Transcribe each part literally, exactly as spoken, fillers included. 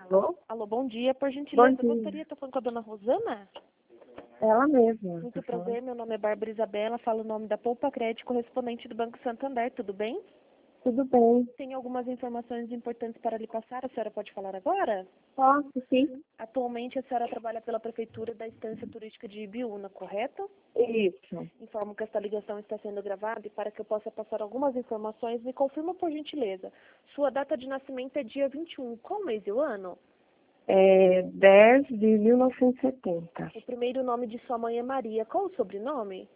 Alô? Alô, bom dia. Por Bom gentileza, dia. gostaria de estar falando com a dona Rosana? Ela mesma. Muito tá falando. prazer, meu nome é Bárbara Isabela, falo o nome da Poupa Crédito, correspondente do Banco Santander, tudo bem? Tudo bem. Tem algumas informações importantes para lhe passar, a senhora pode falar agora? Posso, sim? Atualmente a senhora trabalha pela Prefeitura da Estância Turística de Ibiúna, correto? Isso. Informo que esta ligação está sendo gravada e para que eu possa passar algumas informações, me confirma por gentileza. Sua data de nascimento é dia vinte e um, qual mês e o ano? É dez de mil novecentos e setenta. O primeiro nome de sua mãe é Maria, qual o sobrenome?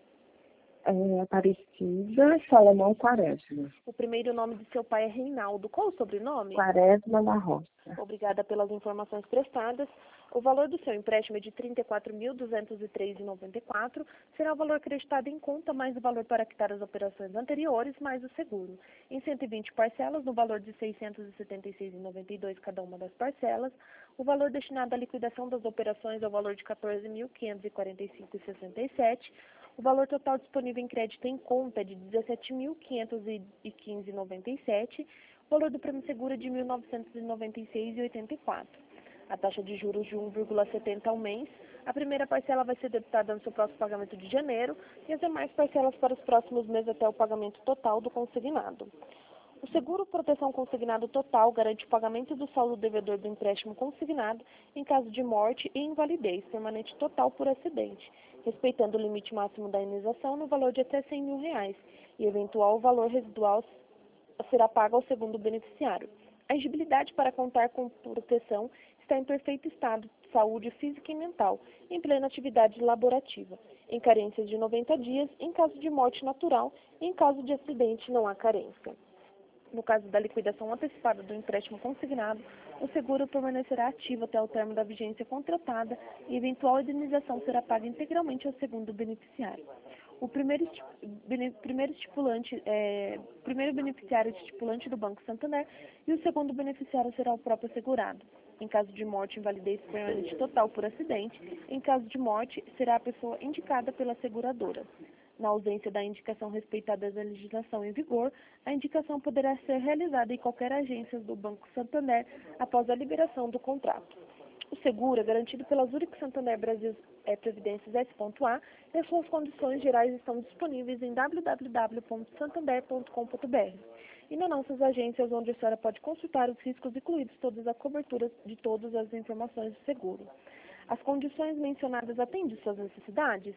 É Aparecida Salomão Quaresma. O primeiro nome de seu pai é Reinaldo. Qual o sobrenome? Quaresma da Roça. Obrigada pelas informações prestadas. O valor do seu empréstimo é de trinta e quatro mil duzentos e três reais e noventa e quatro centavos. Será o valor acreditado em conta, mais o valor para quitar as operações anteriores, mais o seguro. Em cento e vinte parcelas, no valor de seiscentos e setenta e seis reais e noventa e dois centavos cada uma das parcelas. O valor destinado à liquidação das operações é o valor de quatorze mil quinhentos e quarenta e cinco reais e sessenta e sete centavos. O valor total disponível em crédito em conta é de dezessete mil quinhentos e quinze reais e noventa e sete centavos. O valor do prêmio seguro é de mil novecentos e noventa e seis reais e oitenta e quatro centavos. A taxa de juros de um vírgula setenta ao mês. A primeira parcela vai ser debitada no seu próximo pagamento de janeiro e as demais parcelas para os próximos meses até o pagamento total do consignado. O seguro proteção consignado total garante o pagamento do saldo devedor do empréstimo consignado em caso de morte e invalidez permanente total por acidente, respeitando o limite máximo da indenização no valor de até cem mil reais e eventual valor residual será pago ao segundo beneficiário. A elegibilidade para contar com proteção está em perfeito estado de saúde física e mental, em plena atividade laborativa, em carências de noventa dias, em caso de morte natural e em caso de acidente não há carência. No caso da liquidação antecipada do empréstimo consignado, o seguro permanecerá ativo até o término da vigência contratada e eventual indenização será paga integralmente ao segundo beneficiário. O primeiro, primeiro, estipulante, é, primeiro beneficiário estipulante do Banco Santander e o segundo beneficiário será o próprio segurado. Em caso de morte, invalidez permanente total por acidente, em caso de morte, será a pessoa indicada pela seguradora. Na ausência da indicação respeitada da legislação em vigor, a indicação poderá ser realizada em qualquer agência do Banco Santander após a liberação do contrato. O seguro é garantido pela Zurich Santander Brasil é, Previdências S A e as suas condições gerais estão disponíveis em w w w ponto santander ponto com ponto b r e nas nossas agências, onde a senhora pode consultar os riscos incluídos todas a cobertura de todas as informações do seguro. As condições mencionadas atendem suas necessidades?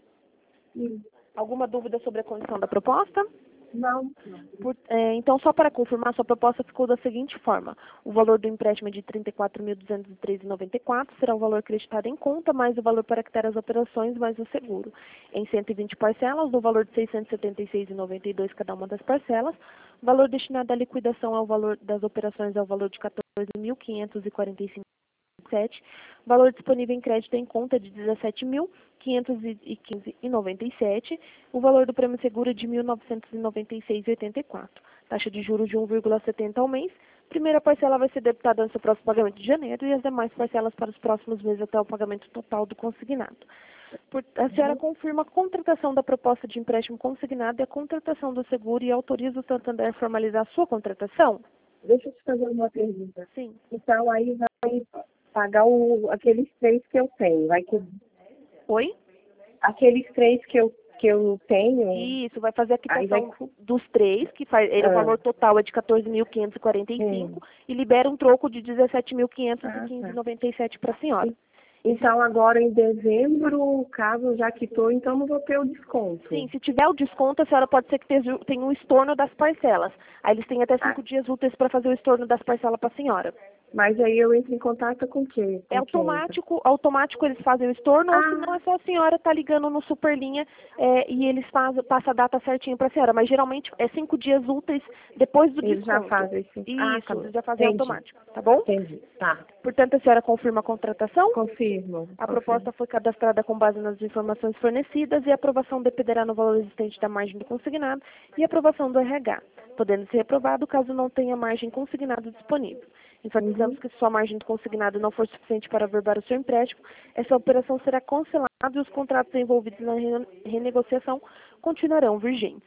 Sim. Alguma dúvida sobre a condição da proposta? Não. Por, é, então, só para confirmar, sua proposta ficou da seguinte forma. O valor do empréstimo é de trinta e quatro mil duzentos e três reais e noventa e quatro centavos, será o valor acreditado em conta, mais o valor para quitar as operações, mais o seguro. Em cento e vinte parcelas, no valor de seiscentos e setenta e seis reais e noventa e dois centavos cada uma das parcelas. O valor destinado à liquidação ao valor das operações é o valor de quatorze mil quinhentos e quarenta e cinco reais e sete centavos. Valor disponível em crédito em conta de dezessete mil quinhentos e quinze reais e noventa e sete centavos. O valor do prêmio seguro é de mil novecentos e noventa e seis reais e oitenta e quatro centavos. Taxa de juros de um vírgula setenta ao mês. Primeira parcela vai ser debitada no seu próximo pagamento de janeiro e as demais parcelas para os próximos meses até o pagamento total do consignado. Por, a senhora confirma a contratação da proposta de empréstimo consignado e a contratação do seguro e autoriza o Santander a formalizar a sua contratação? Deixa eu te fazer uma pergunta. Sim. Então, aí vai pagar o, aqueles três que eu tenho. Vai que... Oi? Aqueles três que eu, que eu tenho... Isso, vai fazer a Aí vai... quitação dos três, que faz, ele, Ah. o valor total é de quatorze mil quinhentos e quarenta e cinco Hum. e libera um troco de dezessete mil quinhentos e quinze reais Ah, e tá. noventa e sete para a senhora. Então, agora em dezembro, o caso já quitou, então não vou ter o desconto. Sim, se tiver o desconto, a senhora pode ser que tenha tenha um estorno das parcelas. Aí eles têm até cinco Ah. dias úteis para fazer o estorno das parcelas para a senhora. Mas aí eu entro em contato com quem? Com É automático, automático eles fazem o estorno, Ah. ou senão é só a senhora tá ligando no Superlinha é, e eles fazem, passam a data certinha para a senhora. Mas geralmente é cinco dias úteis depois do Eles desconto. já fazem isso. Isso, Ah, tá bom. eles já fazem Entendi. automático, tá bom? Entendi, tá. Portanto, a senhora confirma a contratação? Confirmo. A confirmo. proposta foi cadastrada com base nas informações fornecidas e a aprovação dependerá no valor existente da margem do consignado e aprovação do R H, podendo ser reprovado caso não tenha margem consignado disponível. Enfatizamos Uhum. que se sua margem do consignado não for suficiente para averbar o seu empréstimo, essa operação será cancelada e os contratos envolvidos na renegociação continuarão vigentes.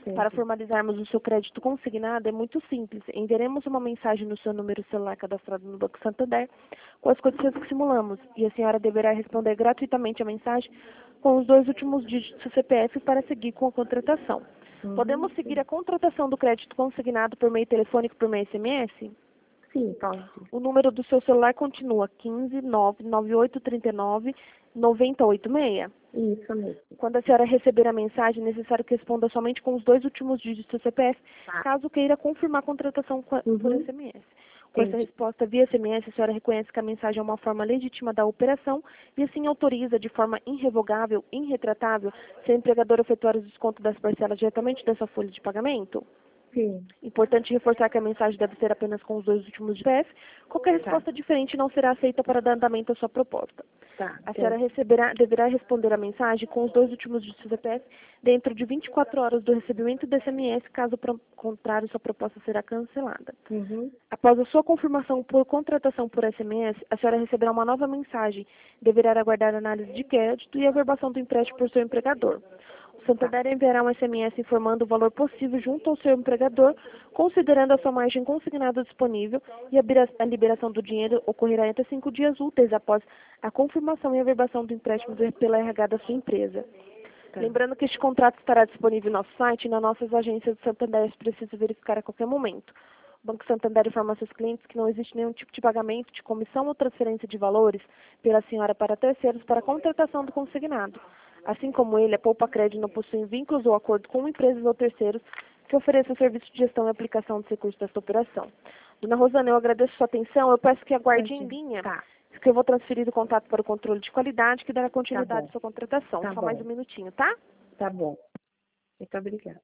Para formalizarmos o seu crédito consignado é muito simples. Enviaremos uma mensagem no seu número celular cadastrado no Banco Santander com as condições que simulamos e a senhora deverá responder gratuitamente a mensagem com os dois últimos dígitos do C P F para seguir com a contratação. Uhum, Podemos seguir sim. a contratação do crédito consignado por meio telefônico e por meio S M S? Sim, pode. O número do seu celular continua quinze, nove nove oito, trinta e nove, noventa e oito seis? Isso mesmo. Quando a senhora receber a mensagem, é necessário que responda somente com os dois últimos dígitos do C P F, Tá. caso queira confirmar a contratação por Uhum. S M S. Com essa Entendi. resposta via S M S, a senhora reconhece que a mensagem é uma forma legítima da operação e assim autoriza de forma irrevogável, irretratável, se a empregadora efetuar o desconto das parcelas diretamente dessa folha de pagamento? Sim. Importante reforçar que a mensagem deve ser apenas com os dois últimos C P F. Qualquer resposta diferente não será aceita para dar andamento à sua proposta. Tá. A senhora receberá, deverá responder a mensagem com os dois últimos dígitos do C P F dentro de vinte e quatro horas do recebimento do S M S, caso pro- contrário, sua proposta será cancelada. Uhum. Após a sua confirmação por contratação por S M S, a senhora receberá uma nova mensagem. Deverá aguardar a análise de crédito e a averbação do empréstimo por seu empregador. O Santander enviará um S M S informando o valor possível junto ao seu empregador, considerando a sua margem consignada disponível, e a bira- a liberação do dinheiro ocorrerá em até cinco dias úteis após a confirmação e averbação do empréstimo do- pela R H da sua empresa. Tá. Lembrando que este contrato estará disponível no nosso site e nas nossas agências do Santander, se precisa verificar a qualquer momento. O Banco Santander informa seus clientes que não existe nenhum tipo de pagamento de comissão ou transferência de valores pela senhora para terceiros para a contratação do consignado. Assim como ele, a Poupa Crédito não possui vínculos ou acordo com empresas ou terceiros que ofereçam serviço de gestão e aplicação dos recursos desta operação. Dona Rosana, eu agradeço sua atenção. Eu peço que aguarde em linha, Tá. que eu vou transferir o contato para o controle de qualidade, que dará continuidade bom. à sua contratação. Tá Só bom. mais um minutinho, tá? Tá bom. Muito obrigada.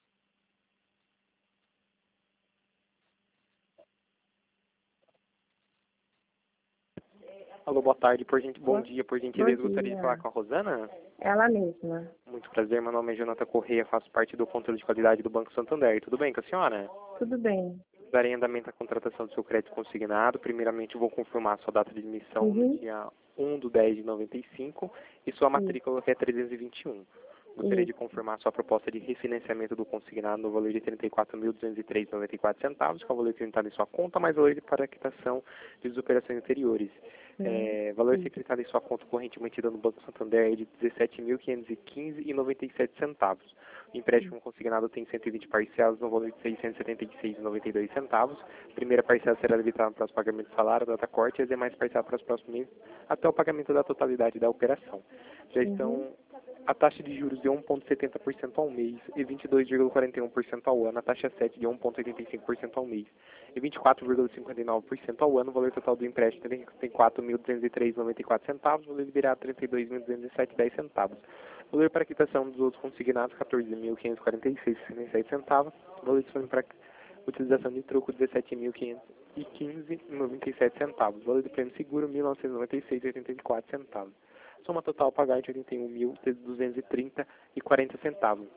Alô, boa tarde, por gente... bom Bom- dia, por gentileza, bom gostaria de dia. falar com a Rosana? Ela mesma. Muito prazer, meu nome é Jonathan Correia, faço parte do controle de qualidade do Banco Santander. Tudo bem com a senhora? Tudo bem. Darei andamento à contratação do seu crédito consignado. Primeiramente, eu vou confirmar a sua data de emissão Uhum. no dia um de dez de noventa e cinco e sua matrícula que é trezentos e vinte e um. Gostaria de confirmar sua proposta de refinanciamento do consignado no valor de trinta e quatro mil, duzentos e três reais e noventa e quatro centavos, que é o valor acreditado em sua conta, mais o valor para a quitação de operações anteriores. É, valor secretado em sua conta corrente mantida no Banco Santander é de dezessete mil, quinhentos e quinze reais e noventa e sete centavos. O empréstimo consignado tem cento e vinte parcelas no valor de seiscentos e setenta e seis reais e noventa e dois centavos. A primeira parcela será debitada para os pagamentos de salário, data corte, e as demais parcelas para os próximos meses, até o pagamento da totalidade da operação. Já estão a taxa de juros de um vírgula setenta por cento ao mês e vinte e dois vírgula quarenta e um por cento ao ano, a taxa sete de um vírgula oitenta e cinco por cento ao mês e vinte e quatro vírgula cinquenta e nove por cento ao ano. O valor total do empréstimo é trinta e quatro mil, duzentos e três reais e noventa e quatro centavos, o valor liberado trinta e dois mil, duzentos e sete reais e dez centavos. O valor para quitação dos outros consignados quatorze mil, quinhentos e quarenta e seis reais e sessenta e sete centavos. O valor disponível para utilização de troco dezessete mil, quinhentos e quinze reais e noventa e sete centavos. O valor do prêmio seguro mil novecentos e noventa e seis reais e oitenta e quatro centavos. Soma total pagar de oitenta e um mil, duzentos e trinta reais e quarenta centavos.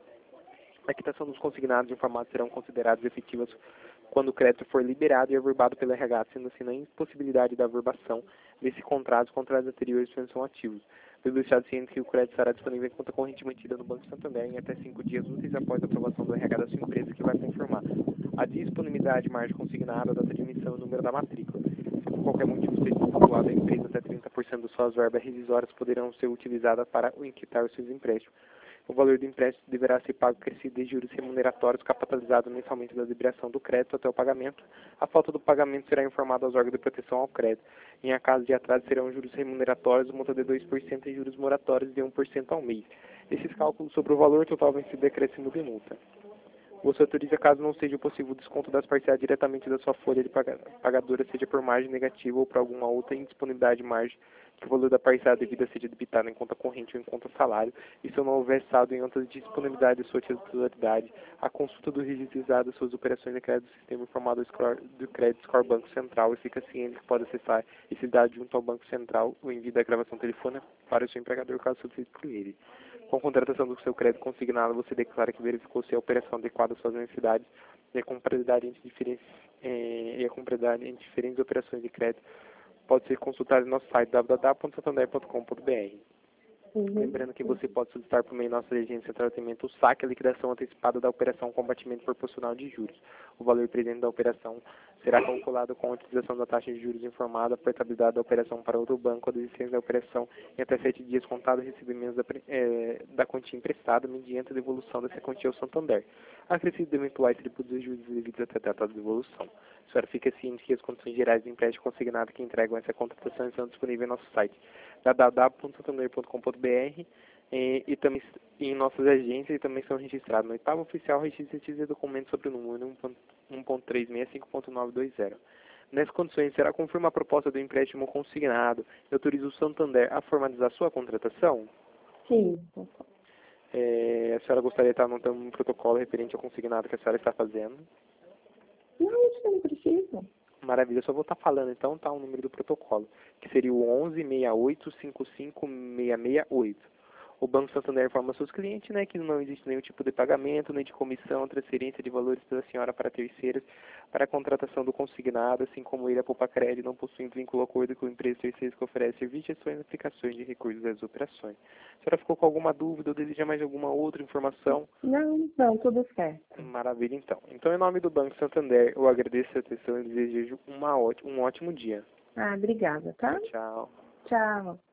A quitação dos consignados informados serão consideradas efetivas quando o crédito for liberado e averbado pelo R H, sendo assim na impossibilidade da averbação desse contrato, os contratos anteriores são ativos. Pelo deixado ciente que o crédito estará disponível em conta corrente mantida no Banco Santander em até cinco dias úteis após a aprovação do R H da sua empresa, que vai confirmar a disponibilidade, margem consignada, a data de emissão e o número da matrícula. Se por qualquer motivo seja efetuado a empresa, até trinta por cento de suas verbas rescisórias poderão ser utilizadas para quitar os seus empréstimos. O valor do empréstimo deverá ser pago crescido de juros remuneratórios capitalizados mensalmente da liberação do crédito até o pagamento. A falta do pagamento será informada aos órgãos de proteção ao crédito. Em caso de atraso, serão juros remuneratórios, multa de dois por cento e juros moratórios de um por cento ao mês. Esses cálculos sobre o valor total vão se decrescendo de multa. Você autoriza caso não seja possível o desconto das parcelas diretamente da sua folha de pagadora, seja por margem negativa ou por alguma outra indisponibilidade de margem, que o valor da parcela devida seja debitado em conta corrente ou em conta salário, e se não houver saldo em outra disponibilidade de sua titularidade, a consulta do registrizado das suas operações de crédito do sistema informado do Crédito Score Banco Central, e fica ciente que pode acessar esse dado junto ao Banco Central ou envio da gravação telefônica para o seu empregador caso solicite por ele. Com a contratação do seu crédito consignado, você declara que verificou se a operação adequada às suas necessidades e a compatibilidade entre diferentes, eh, e a compatibilidade entre diferentes operações de crédito pode ser consultada no nosso site w w w ponto santander ponto com ponto b r. Uhum. Lembrando que você pode solicitar por meio da nossa agência de tratamento o saque e a liquidação antecipada da operação com batimento proporcional de juros. O valor presente da operação será calculado com a utilização da taxa de juros informada, a portabilidade da operação para outro banco, a desistência da operação em até sete dias contado recebimentos da, eh, da quantia emprestada, mediante a devolução dessa quantia ao Santander, acrescido de eventuais tributos e juros devidos até a data da devolução. A senhora fica ciente que as condições gerais do empréstimo consignado que entregam essa contratação estão disponíveis em nosso site w w w ponto santander ponto com ponto b r e, e também em nossas agências e também são registrados no oitavo oficial registro de documentos sobre o número um ponto três seis cinco ponto nove dois zero. Nessas condições, será confirma a proposta do empréstimo consignado e autoriza o Santander a formalizar sua contratação? Sim. É, a senhora gostaria de estar anotando um protocolo referente ao consignado que a senhora está fazendo? Não, isso não precisa. Maravilha, eu só vou estar falando então, tá, o número do protocolo, que seria o onze, sessenta e oito, cinquenta e cinco, seiscentos e sessenta e oito. O Banco Santander informa seus clientes, né, que não existe nenhum tipo de pagamento, nem de comissão, transferência de valores pela senhora para terceiros, para a contratação do consignado, assim como ele, a Poupa Crédito, não possui vínculo ou acordo com empresas terceiras que oferecem serviços, gestões e aplicações de recursos das operações. A senhora ficou com alguma dúvida ou deseja mais alguma outra informação? Não, não, tudo certo. Maravilha, então. Então, em nome do Banco Santander, eu agradeço a atenção e desejo uma ótima, um ótimo dia. Ah, obrigada, tá? Tchau. Tchau.